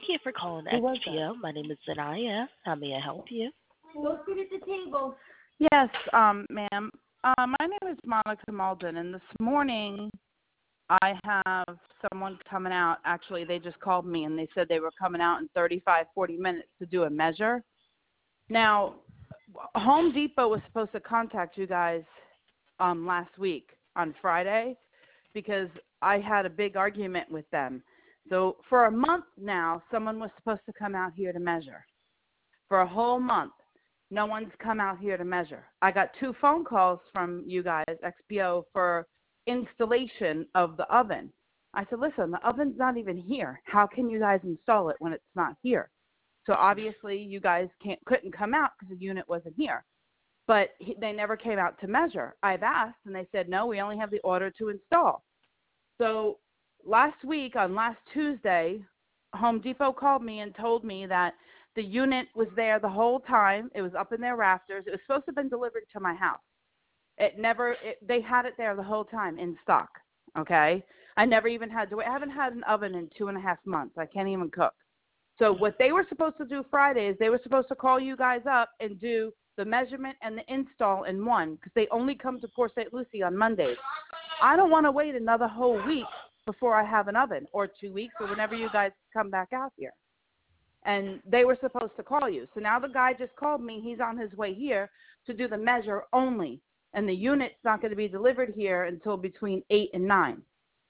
you for calling Who was that? XPO. My name is Zanaya. How may I help you? Go sit at the table. Yes, ma'am. My name is Monica Malden, and this morning I have someone coming out. Actually, they just called me, and they said they were coming out in 40 minutes to do a measure. Now, Home Depot was supposed to contact you guys last week on Friday because I had a big argument with them. So for a month now, someone was supposed to come out here to measure. For a whole month, no one's come out here to measure. I got 2 phone calls from you guys, XPO, for installation of the oven. I said, listen, the oven's not even here. How can you guys install it when it's not here? So obviously you guys couldn't come out because the unit wasn't here. But they never came out to measure. I've asked, and they said, no, we only have the order to install. So last week, on last Tuesday, Home Depot called me and told me that the unit was there the whole time. It was up in their rafters. It was supposed to have been delivered to my house. They had it there the whole time in stock, okay? I haven't had an oven in 2.5 months. I can't even cook. So what they were supposed to do Friday is they were supposed to call you guys up and do the measurement and the install in one because they only come to Port St. Lucie on Mondays. I don't want to wait another whole week before I have an oven, or 2 weeks, or whenever you guys come back out here. And they were supposed to call you. So now the guy just called me. He's on his way here to do the measure only. And the unit's not going to be delivered here until between 8 and 9.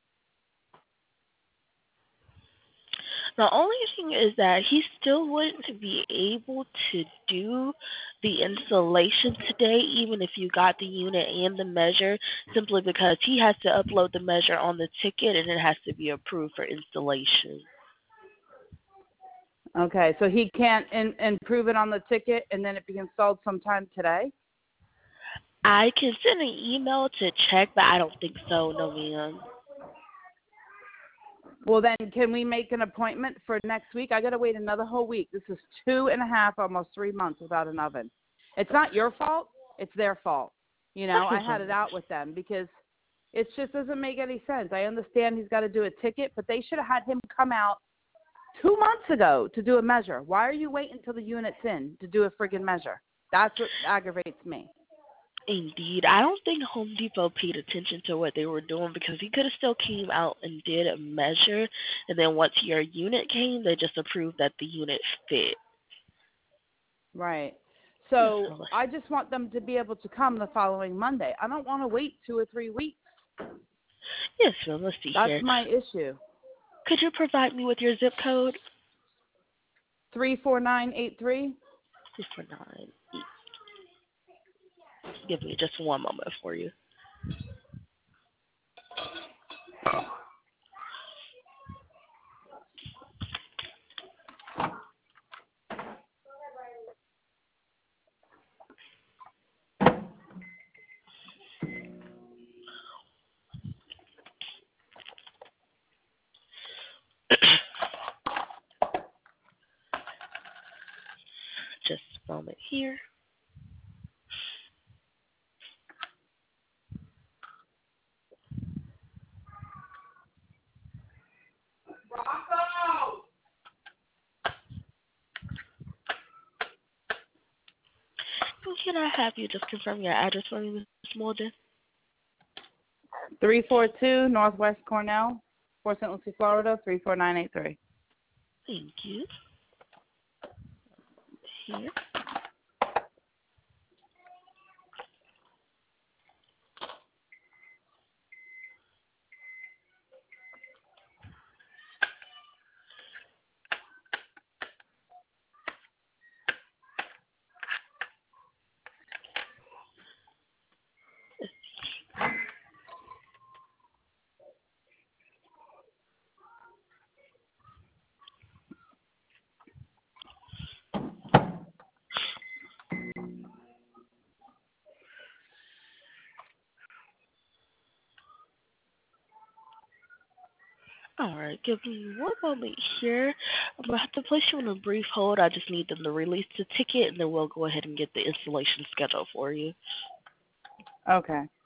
The only thing is that he still wouldn't be able to do the installation today, even if you got the unit and the measure, simply because he has to upload the measure on the ticket and it has to be approved for installation. Okay, so he can't improve it on the ticket and then it be installed sometime today? I can send an email to check, but I don't think so, no ma'am. Well, then can we make an appointment for next week? I got to wait another whole week. This is 2.5, almost 3 months without an oven. It's not your fault. It's their fault. You know, I had it out with them because it just doesn't make any sense. I understand he's got to do a ticket, but they should have had him come out 2 months ago to do a measure. Why are you waiting until the unit's in to do a friggin' measure? That's what aggravates me. Indeed. I don't think Home Depot paid attention to what they were doing because he could have still came out and did a measure, and then once your unit came, they just approved that the unit fit. Right. So I just want them to be able to come the following Monday. I don't want to wait 2 or 3 weeks. Yes, ma'am. Let's see here. That's my issue. Could you provide me with your zip code? 34983. 349. Give me just one moment for you. Just a moment here. Can I have you just confirm your address for me, Ms. Malden? 342 Northwest Cornell, Port St. Lucie, Florida, 34983. Thank you. Here. All right, give me one moment here. I'm going to have to place you on a brief hold. I just need them to release the ticket, and then we'll go ahead and get the installation schedule for you. Okay.